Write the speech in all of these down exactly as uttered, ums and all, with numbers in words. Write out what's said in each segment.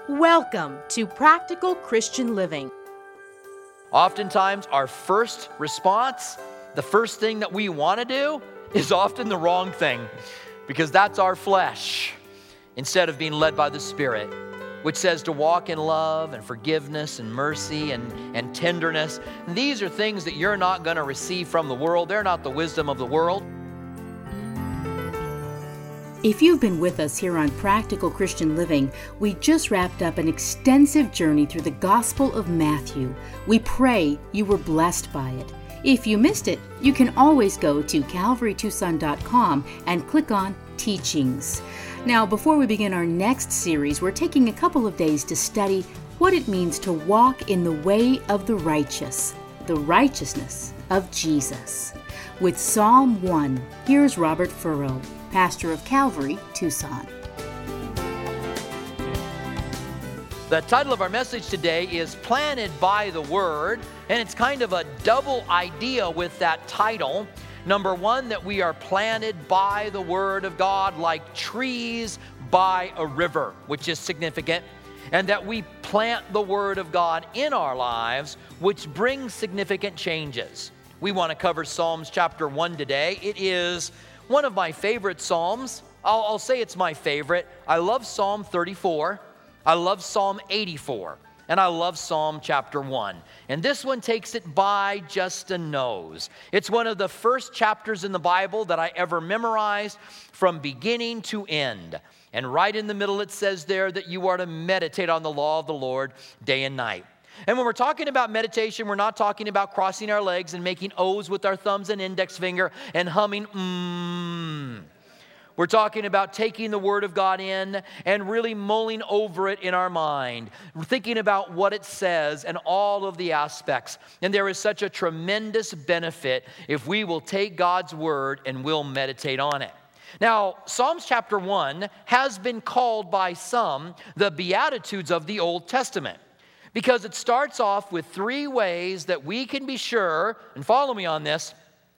Welcome to Practical Christian Living. Oftentimes, our first response, the first thing that we want to do, is often the wrong thing, because that's our flesh, instead of being led by the Spirit, which says to walk in love and forgiveness and mercy and, and tenderness. And these are things that you're not going to receive from the world. They're not the wisdom of the world. If you've been with us here on Practical Christian Living, we just wrapped up an extensive journey through the Gospel of Matthew. We pray you were blessed by it. If you missed it, you can always go to calvary tucson dot com and click on Teachings. Now, before we begin our next series, we're taking a couple of days to study what it means to walk in the way of the righteous, the righteousness of Jesus. With Psalm one, here's Robert Furrow, pastor of Calvary, Tucson. The title of our message today is Planted by the Word, and it's kind of a double idea with that title. Number one, that we are planted by the Word of God like trees by a river, which is significant, and that we plant the Word of God in our lives, which brings significant changes. We want to cover Psalms chapter one today. It is one of my favorite Psalms. I'll, I'll say it's my favorite. I love Psalm thirty-four. I love Psalm eighty-four. And I love Psalm chapter one. And this one takes it by just a nose. It's one of the first chapters in the Bible that I ever memorized from beginning to end. And right in the middle it says there that you are to meditate on the law of the Lord day and night. And when we're talking about meditation, we're not talking about crossing our legs and making O's with our thumbs and index finger and humming mmm. We're talking about taking the Word of God in and really mulling over it in our mind, thinking about what it says and all of the aspects. And there is such a tremendous benefit if we will take God's Word and we'll meditate on it. Now, Psalms chapter one has been called by some the Beatitudes of the Old Testament, because it starts off with three ways that we can be sure, and follow me on this,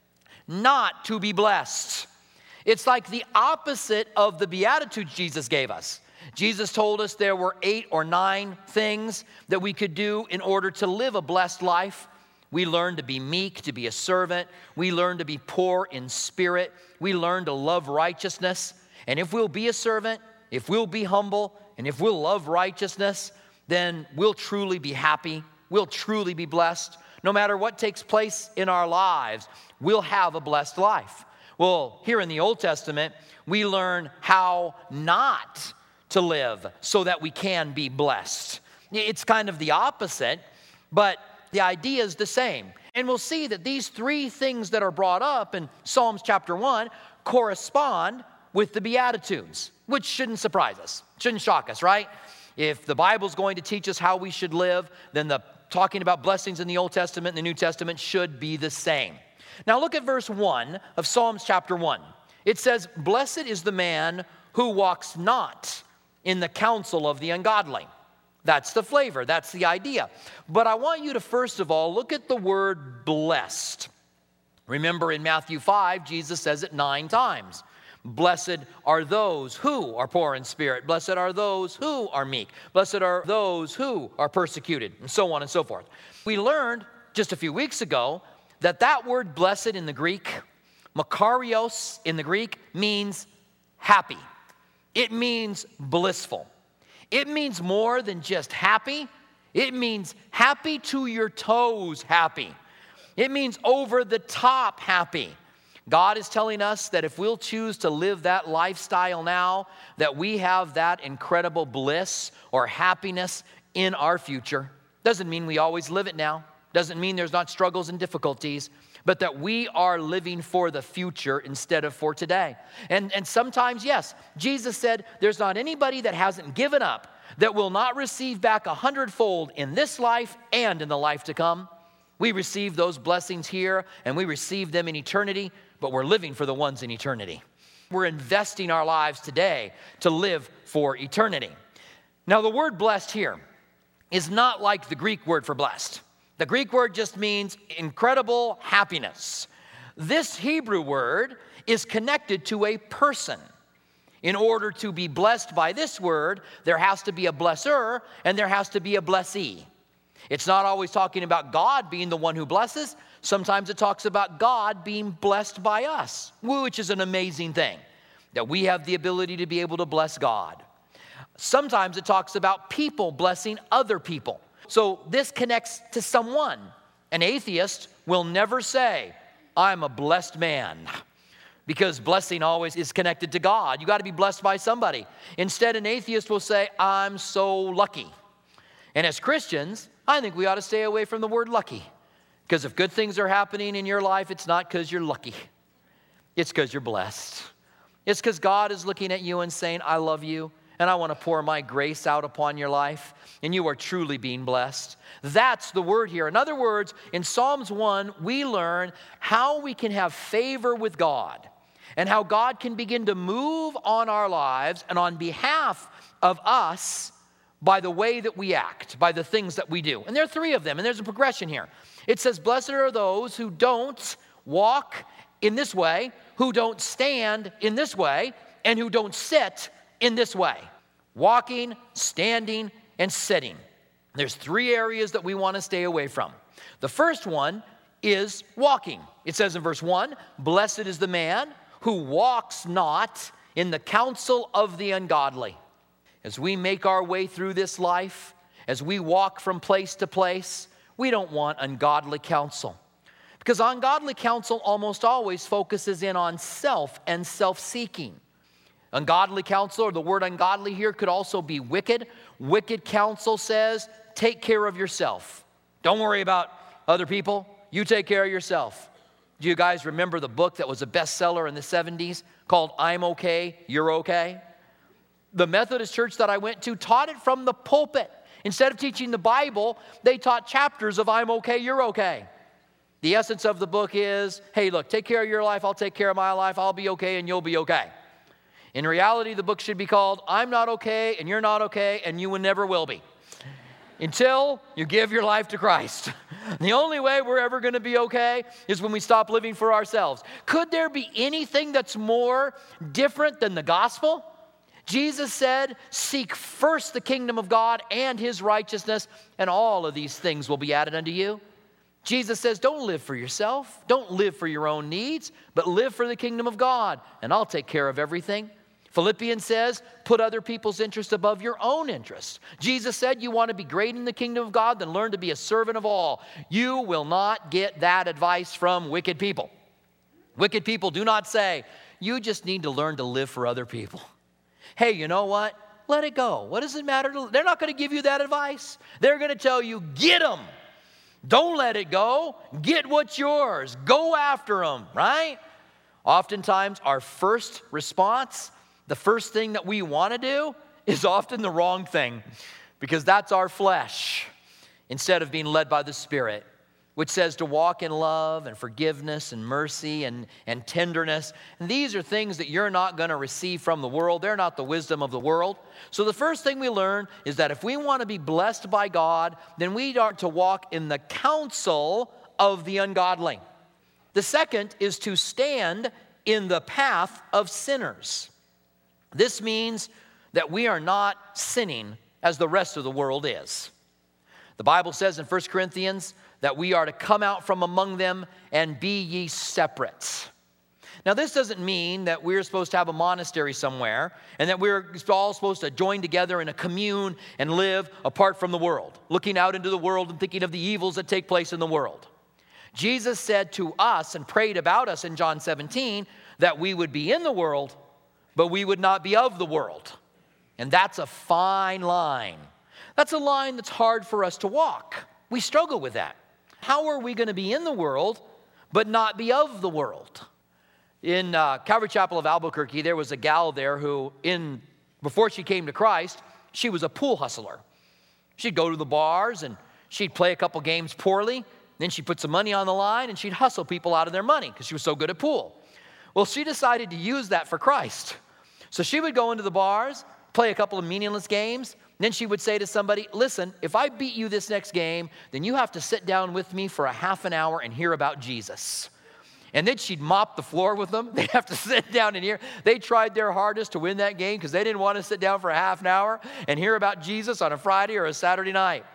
not to be blessed. It's like the opposite of the Beatitudes Jesus gave us. Jesus told us there were eight or nine things that we could do in order to live a blessed life. We learn to be meek, to be a servant. We learn to be poor in spirit. We learn to love righteousness. And if we'll be a servant, if we'll be humble, and if we'll love righteousness, then we'll truly be happy. We'll truly be blessed. No matter what takes place in our lives, we'll have a blessed life. Well, here in the Old Testament, we learn how not to live so that we can be blessed. It's kind of the opposite, but the idea is the same. And we'll see that these three things that are brought up in Psalms chapter one correspond with the Beatitudes, which shouldn't surprise us, shouldn't shock us, right? If the Bible's going to teach us how we should live, then the talking about blessings in the Old Testament and the New Testament should be the same. Now look at verse one of Psalms chapter one. It says, "Blessed is the man who walks not in the counsel of the ungodly." That's the flavor, that's the idea. But I want you to first of all look at the word blessed. Remember in Matthew five, Jesus says it nine times. Blessed are those who are poor in spirit. Blessed are those who are meek. Blessed are those who are persecuted, and so on and so forth. We learned just a few weeks ago that that word blessed in the Greek, makarios in the Greek, means happy. It means blissful. It means more than just happy. It means happy to your toes happy. It means over the top happy. God is telling us that if we'll choose to live that lifestyle now, that we have that incredible bliss or happiness in our future. Doesn't mean we always live it now. Doesn't mean there's not struggles and difficulties, but that we are living for the future instead of for today. And, and sometimes, yes, Jesus said there's not anybody that hasn't given up that will not receive back a hundredfold in this life and in the life to come. We receive those blessings here and we receive them in eternity, but we're living for the ones in eternity. We're investing our lives today to live for eternity. Now, the word blessed here is not like the Greek word for blessed. The Greek word just means incredible happiness. This Hebrew word is connected to a person. In order to be blessed by this word, there has to be a blesser and there has to be a blessee. It's not always talking about God being the one who blesses. Sometimes it talks about God being blessed by us, which is an amazing thing, that we have the ability to be able to bless God. Sometimes it talks about people blessing other people. So this connects to someone. An atheist will never say, I'm a blessed man, because blessing always is connected to God. You got to be blessed by somebody. Instead, an atheist will say, I'm so lucky. And as Christians, I think we ought to stay away from the word lucky. Because if good things are happening in your life, it's not because you're lucky. It's because you're blessed. It's because God is looking at you and saying, I love you, and I want to pour my grace out upon your life, and you are truly being blessed. That's the word here. In other words, in Psalms one, we learn how we can have favor with God and how God can begin to move on our lives and on behalf of us by the way that we act, by the things that we do. And there are three of them, and there's a progression here. It says, blessed are those who don't walk in this way, who don't stand in this way, and who don't sit in this way. Walking, standing, and sitting. There's three areas that we want to stay away from. The first one is walking. It says in verse one, blessed is the man who walks not in the counsel of the ungodly. As we make our way through this life, as we walk from place to place, we don't want ungodly counsel. Because ungodly counsel almost always focuses in on self and self-seeking. Ungodly counsel, or the word ungodly here, could also be wicked. Wicked counsel says, take care of yourself. Don't worry about other people. You take care of yourself. Do you guys remember the book that was a bestseller in the seventies called I'm Okay, You're Okay? The Methodist church that I went to taught it from the pulpit. Instead of teaching the Bible, they taught chapters of I'm okay, you're okay. The essence of the book is, hey, look, take care of your life, I'll take care of my life, I'll be okay, and you'll be okay. In reality, the book should be called I'm not okay, and you're not okay, and you never will be. Until you give your life to Christ. The only way we're ever going to be okay is when we stop living for ourselves. Could there be anything that's more different than the gospel? Jesus said, seek first the kingdom of God and his righteousness, and all of these things will be added unto you. Jesus says, don't live for yourself. Don't live for your own needs, but live for the kingdom of God, and I'll take care of everything. Philippians says, put other people's interests above your own interests. Jesus said, you want to be great in the kingdom of God, then learn to be a servant of all. You will not get that advice from wicked people. Wicked people do not say, you just need to learn to live for other people. Hey, you know what? Let it go. What does it matter? To, they're not going to give you that advice. They're going to tell you, get them. Don't let it go. Get what's yours. Go after them, right? Oftentimes, our first response, the first thing that we want to do, is often the wrong thing, because that's our flesh, instead of being led by the Spirit, which says to walk in love and forgiveness and mercy and, and tenderness. And these are things that you're not going to receive from the world. They're not the wisdom of the world. So the first thing we learn is that if we want to be blessed by God, then we are to walk in the counsel of the ungodly. The second is to stand in the path of sinners. This means that we are not sinning as the rest of the world is. The Bible says in First Corinthians that we are to come out from among them and be ye separate. Now, this doesn't mean that we're supposed to have a monastery somewhere and that we're all supposed to join together in a commune and live apart from the world, looking out into the world and thinking of the evils that take place in the world. Jesus said to us and prayed about us in John seventeen that we would be in the world, but we would not be of the world. And that's a fine line. That's a line that's hard for us to walk. We struggle with that. How are we going to be in the world, but not be of the world? In uh, Calvary Chapel of Albuquerque, there was a gal there who, in before she came to Christ, she was a pool hustler. She'd go to the bars and she'd play a couple games poorly. Then she'd put some money on the line and she'd hustle people out of their money because she was so good at pool. Well, she decided to use that for Christ. So she would go into the bars, play a couple of meaningless games. Then she would say to somebody, listen, if I beat you this next game, then you have to sit down with me for a half an hour and hear about Jesus. And then she'd mop the floor with them. They'd have to sit down and hear. They tried their hardest to win that game because they didn't want to sit down for a half an hour and hear about Jesus on a Friday or a Saturday night.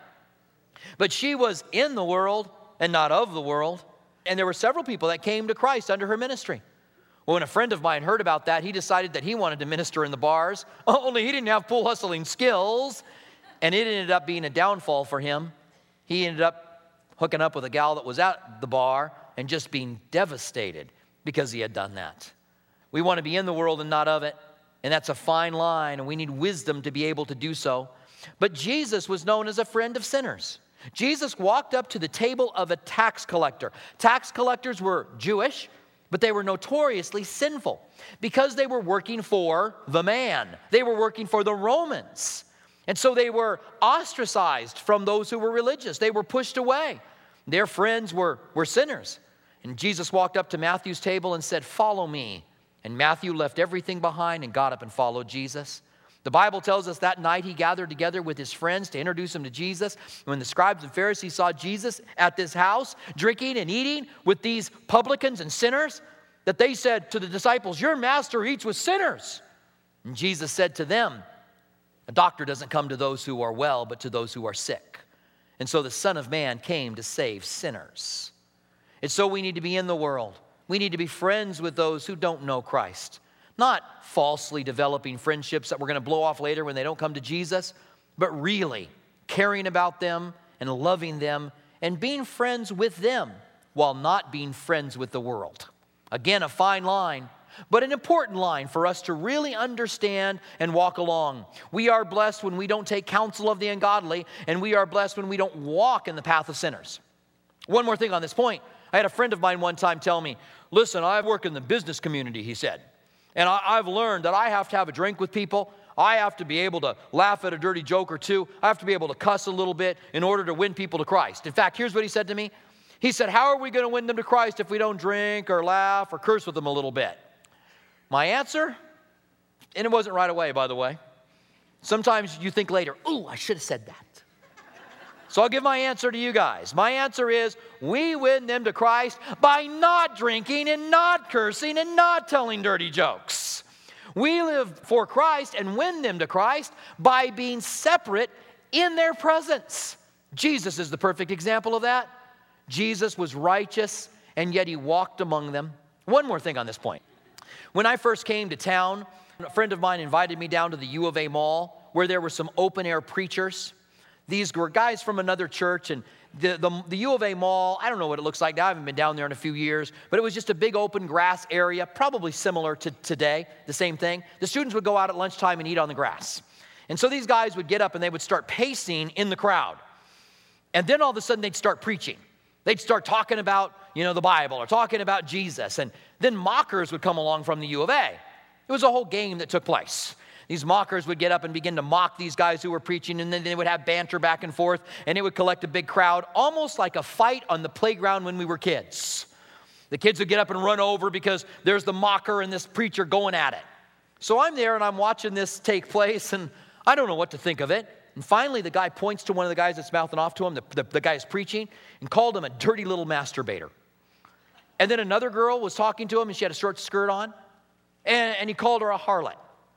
But she was in the world and not of the world. And there were several people that came to Christ under her ministry. Well, when a friend of mine heard about that, he decided that he wanted to minister in the bars, only he didn't have pool hustling skills, and it ended up being a downfall for him. He ended up hooking up with a gal that was at the bar and just being devastated because he had done that. We want to be in the world and not of it, and that's a fine line, and we need wisdom to be able to do so. But Jesus was known as a friend of sinners. Jesus walked up to the table of a tax collector. Tax collectors were Jewish, but they were notoriously sinful because they were working for the man. They were working for the Romans. And so they were ostracized from those who were religious. They were pushed away. Their friends were, were sinners. And Jesus walked up to Matthew's table and said, "Follow me." And Matthew left everything behind and got up and followed Jesus. The Bible tells us that night he gathered together with his friends to introduce him to Jesus. When the scribes and Pharisees saw Jesus at this house, drinking and eating with these publicans and sinners, that they said to the disciples, "Your master eats with sinners." And Jesus said to them, "A doctor doesn't come to those who are well, but to those who are sick. And so the Son of Man came to save sinners." And so we need to be in the world. We need to be friends with those who don't know Christ. Not falsely developing friendships that we're going to blow off later when they don't come to Jesus, but really caring about them and loving them and being friends with them while not being friends with the world. Again, a fine line, but an important line for us to really understand and walk along. We are blessed when we don't take counsel of the ungodly, and we are blessed when we don't walk in the path of sinners. One more thing on this point. I had a friend of mine one time tell me, "Listen, I work in the business community," he said. And I, I've learned that I have to have a drink with people. I have to be able to laugh at a dirty joke or two. I have to be able to cuss a little bit in order to win people to Christ. In fact, here's what he said to me. He said, "How are we going to win them to Christ if we don't drink or laugh or curse with them a little bit?" My answer, and it wasn't right away, by the way. Sometimes you think later, "Ooh, I should have said that." So I'll give my answer to you guys. My answer is, we win them to Christ by not drinking and not cursing and not telling dirty jokes. We live for Christ and win them to Christ by being separate in their presence. Jesus is the perfect example of that. Jesus was righteous, and yet he walked among them. One more thing on this point. When I first came to town, a friend of mine invited me down to the U of A Mall where there were some open-air preachers. These were guys from another church, and the, the, the U of A Mall, I don't know what it looks like now. I haven't been down there in a few years, but it was just a big open grass area, probably similar to today, the same thing. The students would go out at lunchtime and eat on the grass. And so these guys would get up and they would start pacing in the crowd. And then all of a sudden they'd start preaching. They'd start talking about, you know, the Bible or talking about Jesus. And then mockers would come along from the U of A. It was a whole game that took place. These mockers would get up and begin to mock these guys who were preaching, and then they would have banter back and forth, and it would collect a big crowd, almost like a fight on the playground when we were kids. The kids would get up and run over because there's the mocker and this preacher going at it. So I'm there, and I'm watching this take place, and I don't know what to think of it. And finally, the guy points to one of the guys that's mouthing off to him, the, the, the guy is preaching, and called him a dirty little masturbator. And then another girl was talking to him, and she had a short skirt on, and, and he called her a harlot.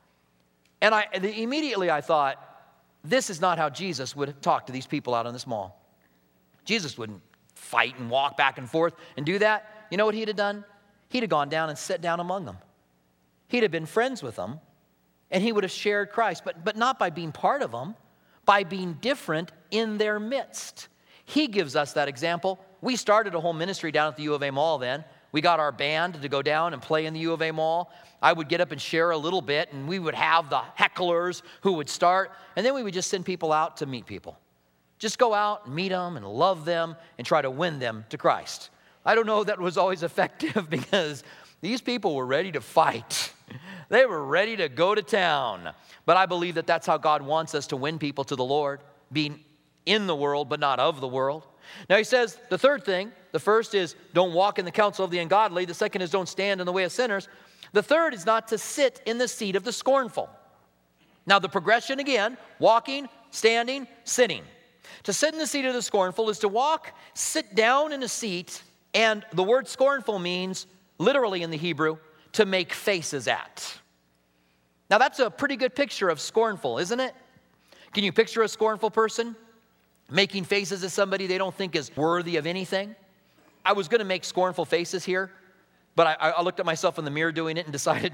And I immediately I thought, this is not how Jesus would talk to these people out on this mall. Jesus wouldn't fight and walk back and forth and do that. You know what he'd have done? He'd have gone down and sat down among them. He'd have been friends with them, and he would have shared Christ, but, but not by being part of them, by being different in their midst. He gives us that example. We started a whole ministry down at the U of A Mall then. We got our band to go down and play in the U of A Mall. I would get up and share a little bit, and we would have the hecklers who would start, and then we would just send people out to meet people. Just go out and meet them and love them and try to win them to Christ. I don't know if that was always effective because these people were ready to fight. They were ready to go to town. But I believe that that's how God wants us to win people to the Lord, being in the world but not of the world. Now he says the third thing, the first is don't walk in the counsel of the ungodly. The second is don't stand in the way of sinners. The third is not to sit in the seat of the scornful. Now the progression again, walking, standing, sitting. To sit in the seat of the scornful is to walk, sit down in a seat, and the word scornful means literally in the Hebrew, to make faces at. Now that's a pretty good picture of scornful, isn't it? Can you picture a scornful person making faces at somebody they don't think is worthy of anything? I was going to make scornful faces here, but I, I looked at myself in the mirror doing it and decided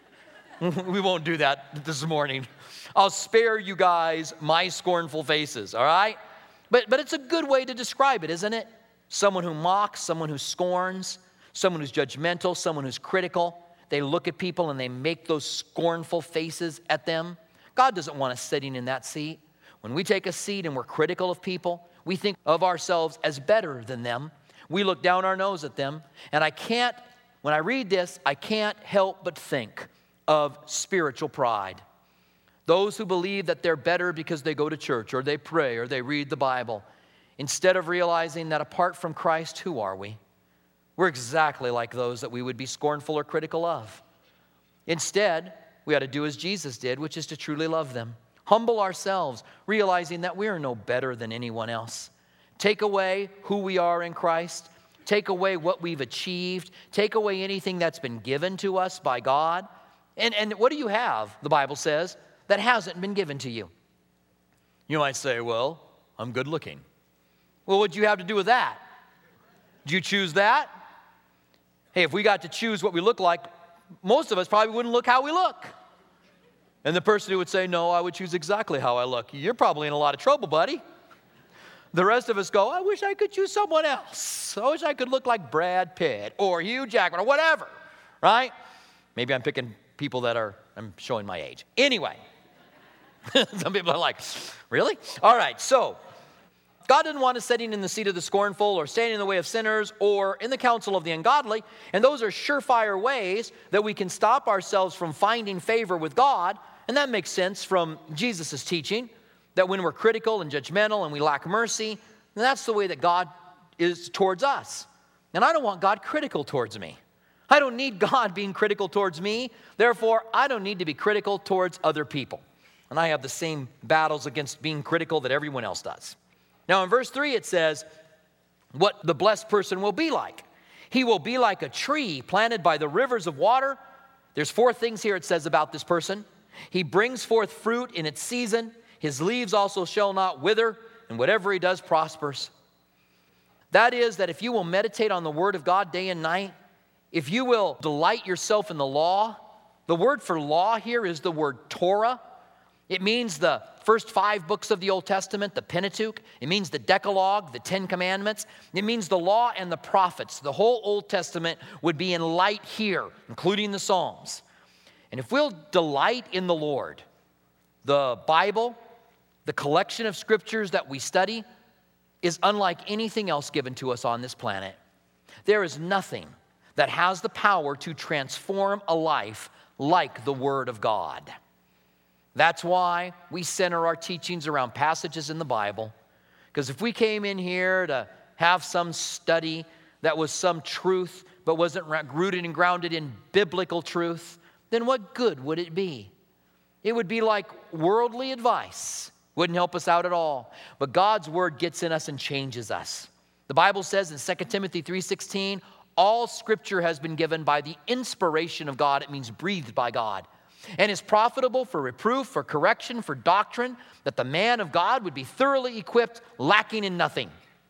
we won't do that this morning. I'll spare you guys my scornful faces, all right? But, but it's a good way to describe it, isn't it? Someone who mocks, someone who scorns, someone who's judgmental, someone who's critical. They look at people and they make those scornful faces at them. God doesn't want us sitting in that seat. When we take a seat and we're critical of people, we think of ourselves as better than them. We look down our nose at them. And I can't, when I read this, I can't help but think of spiritual pride. Those who believe that they're better because they go to church or they pray or they read the Bible, instead of realizing that apart from Christ, who are we? We're exactly like those that we would be scornful or critical of. Instead, we ought to do as Jesus did, which is to truly love them. Humble ourselves, realizing that we are no better than anyone else. Take away who we are in Christ. Take away what we've achieved. Take away anything that's been given to us by God. And, and what do you have, the Bible says, that hasn't been given to you? You might say, well, I'm good looking. Well, what do you have to do with that? Do you choose that? Hey, if we got to choose what we look like, most of us probably wouldn't look how we look. And the person who would say, no, I would choose exactly how I look, you're probably in a lot of trouble, buddy. The rest of us go, I wish I could choose someone else. I wish I could look like Brad Pitt or Hugh Jackman or whatever, right? Maybe I'm picking people that are, I'm showing my age. Anyway, some people are like, really? All right, so God didn't want us sitting in the seat of the scornful or standing in the way of sinners or in the counsel of the ungodly. And those are surefire ways that we can stop ourselves from finding favor with God. And that makes sense from Jesus' teaching, that when we're critical and judgmental and we lack mercy, that's the way that God is towards us. And I don't want God critical towards me. I don't need God being critical towards me. Therefore, I don't need to be critical towards other people. And I have the same battles against being critical that everyone else does. Now in verse three it says what the blessed person will be like. He will be like a tree planted by the rivers of water. There's four things here it says about this person. He brings forth fruit in its season. His leaves also shall not wither, and whatever he does prospers. That is, that if you will meditate on the word of God day and night, if you will delight yourself in the law, the word for law here is the word Torah. It means the first five books of the Old Testament, the Pentateuch. It means the Decalogue, the Ten Commandments. It means the law and the prophets. The whole Old Testament would be in light here, including the Psalms. And if we'll delight in the Lord, the Bible, the collection of scriptures that we study, is unlike anything else given to us on this planet. There is nothing that has the power to transform a life like the Word of God. That's why we center our teachings around passages in the Bible. Because if we came in here to have some study that was some truth but wasn't rooted and grounded in biblical truth, then what good would it be? It would be like worldly advice. Wouldn't help us out at all. But God's word gets in us and changes us. The Bible says in Second Timothy three sixteen, all scripture has been given by the inspiration of God. It means breathed by God. And is profitable for reproof, for correction, for doctrine, that the man of God would be thoroughly equipped, lacking in nothing.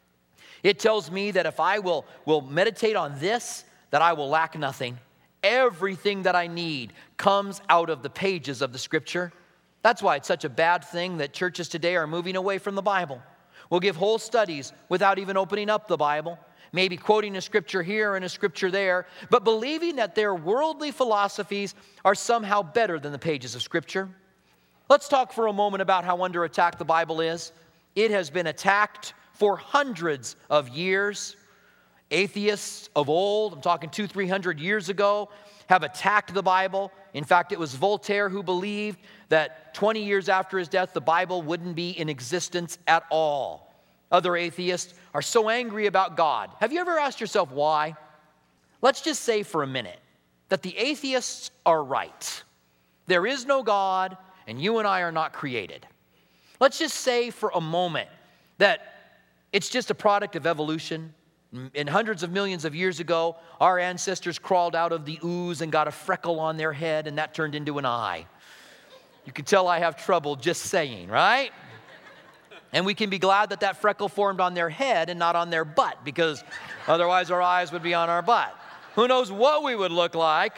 It tells me that if I will, will meditate on this, that I will lack nothing. Everything that I need comes out of the pages of the scripture. That's why it's such a bad thing that churches today are moving away from the Bible. We'll give whole studies without even opening up the Bible, maybe quoting a scripture here and a scripture there, but believing that their worldly philosophies are somehow better than the pages of scripture. Let's talk for a moment about how under attack the Bible is. It has been attacked for hundreds of years. Atheists of old, I'm talking two, three hundred years ago, have attacked the Bible. In fact, it was Voltaire who believed that twenty years after his death, the Bible wouldn't be in existence at all. Other atheists are so angry about God. Have you ever asked yourself why? Let's just say for a minute that the atheists are right. There is no God, and you and I are not created. Let's just say for a moment that it's just a product of evolution. And hundreds of millions of years ago, our ancestors crawled out of the ooze and got a freckle on their head, and that turned into an eye. You can tell I have trouble just saying, right? And we can be glad that that freckle formed on their head and not on their butt, because otherwise our eyes would be on our butt. Who knows what we would look like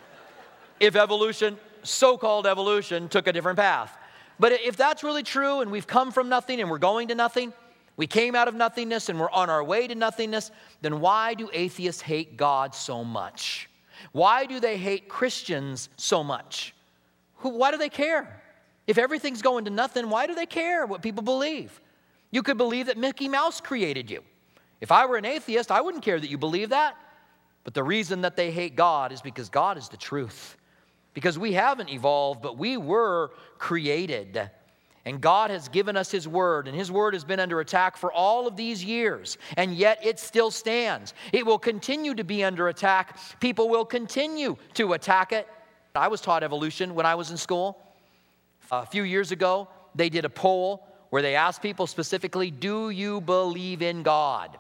if evolution, so-called evolution, took a different path. But if that's really true, and we've come from nothing and we're going to nothing, we came out of nothingness and we're on our way to nothingness, then why do atheists hate God so much? Why do they hate Christians so much? Who, why do they care? If everything's going to nothing, why do they care what people believe? You could believe that Mickey Mouse created you. If I were an atheist, I wouldn't care that you believe that. But the reason that they hate God is because God is the truth. Because we haven't evolved, but we were created. And God has given us His Word, and His Word has been under attack for all of these years, and yet it still stands. It will continue to be under attack. People will continue to attack it. I was taught evolution when I was in school. A few years ago, they did a poll where they asked people specifically, do you believe in God?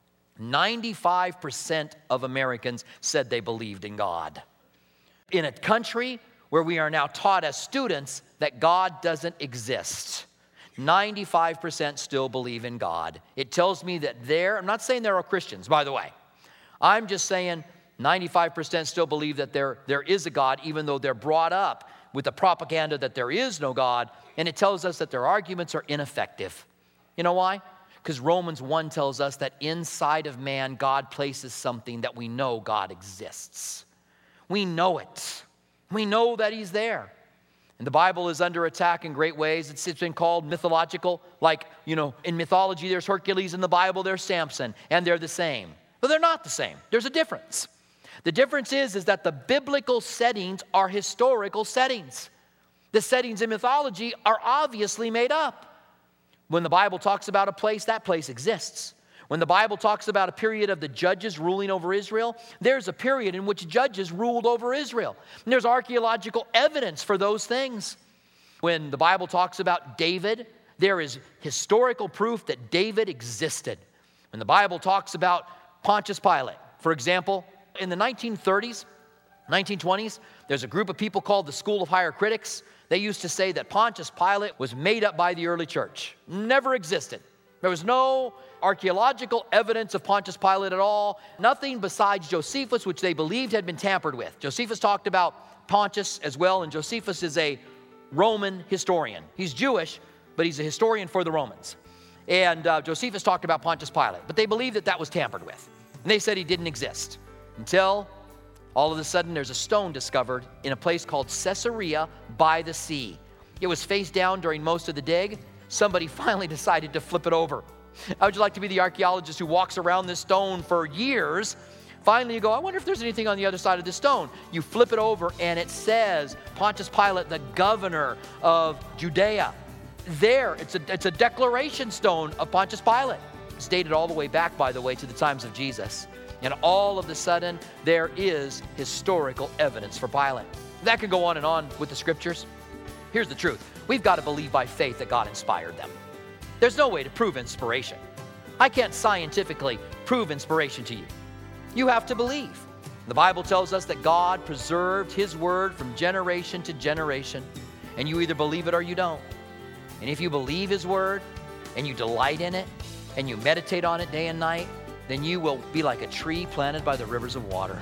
ninety-five percent of Americans said they believed in God. In a country where we are now taught as students that God doesn't exist, ninety-five percent still believe in God. It tells me that they're, I'm not saying they're all Christians, by the way. I'm just saying ninety-five percent still believe that there, there is a God, even though they're brought up with the propaganda that there is no God, and it tells us that their arguments are ineffective. You know why? Because Romans one tells us that inside of man, God places something that we know God exists. We know it. We know that He's there. And the Bible is under attack in great ways. It's, it's been called mythological. Like, you know, in mythology, there's Hercules. In the Bible, there's Samson. And they're the same. But they're not the same. There's a difference. The difference is, is that the biblical settings are historical settings. The settings in mythology are obviously made up. When the Bible talks about a place, that place exists. When the Bible talks about a period of the judges ruling over Israel, there's a period in which judges ruled over Israel. And there's archaeological evidence for those things. When the Bible talks about David, there is historical proof that David existed. When the Bible talks about Pontius Pilate, for example, in the nineteen thirties, nineteen twenties, there's a group of people called the School of Higher Critics. They used to say that Pontius Pilate was made up by the early church. Never existed. There was no archaeological evidence of Pontius Pilate at all. Nothing besides Josephus, which they believed had been tampered with. Josephus talked about Pontius as well, and Josephus is a Roman historian. He's Jewish, but he's a historian for the Romans. And uh, Josephus talked about Pontius Pilate, but they believed that that was tampered with. And they said he didn't exist until all of a sudden there's a stone discovered in a place called Caesarea by the sea. It was face down during most of the dig. Somebody finally decided to flip it over. How would you like to be the archaeologist who walks around this stone for years? Finally you go, I wonder if there's anything on the other side of this stone. You flip it over and it says Pontius Pilate, the governor of Judea. There, it's a, it's a declaration stone of Pontius Pilate. It's dated all the way back, by the way, to the times of Jesus. And all of a sudden, there is historical evidence for Pilate. That can go on and on with the scriptures. Here's the truth. We've got to believe by faith that God inspired them. There's no way to prove inspiration. I can't scientifically prove inspiration to you. You have to believe. The Bible tells us that God preserved His word from generation to generation, and you either believe it or you don't. And if you believe His word, and you delight in it, and you meditate on it day and night, then you will be like a tree planted by the rivers of water.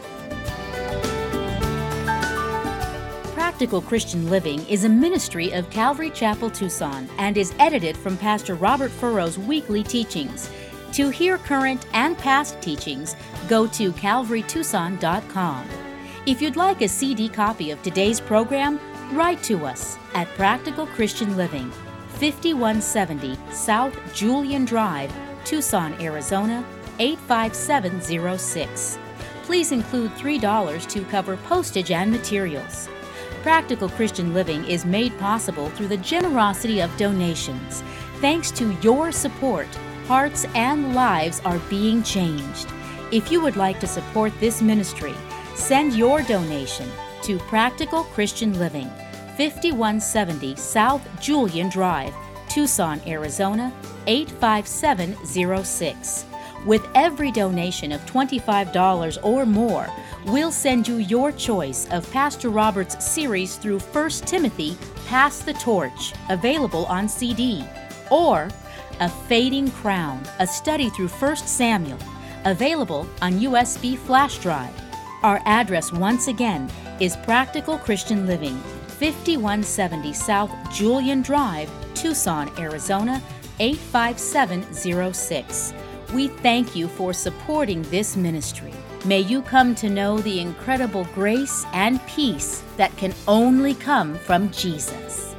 Practical Christian Living is a ministry of Calvary Chapel, Tucson, and is edited from Pastor Robert Furrow's weekly teachings. To hear current and past teachings, go to calvary tucson dot com. If you'd like a C D copy of today's program, write to us at Practical Christian Living, fifty-one seventy South Julian Drive, Tucson, Arizona, eight five seven zero six. Please include three dollars to cover postage and materials. Practical Christian Living is made possible through the generosity of donations. Thanks to your support, hearts and lives are being changed. If you would like to support this ministry, send your donation to Practical Christian Living, fifty-one seventy South Julian Drive, Tucson, Arizona, eight five seven zero six. With every donation of twenty-five dollars or more, we'll send you your choice of Pastor Robert's series through First Timothy, Pass the Torch, available on C D, or A Fading Crown, a study through First Samuel, available on U S B flash drive. Our address once again is Practical Christian Living, fifty-one seventy South Julian Drive, Tucson, Arizona, eight five seven zero six. We thank you for supporting this ministry. May you come to know the incredible grace and peace that can only come from Jesus.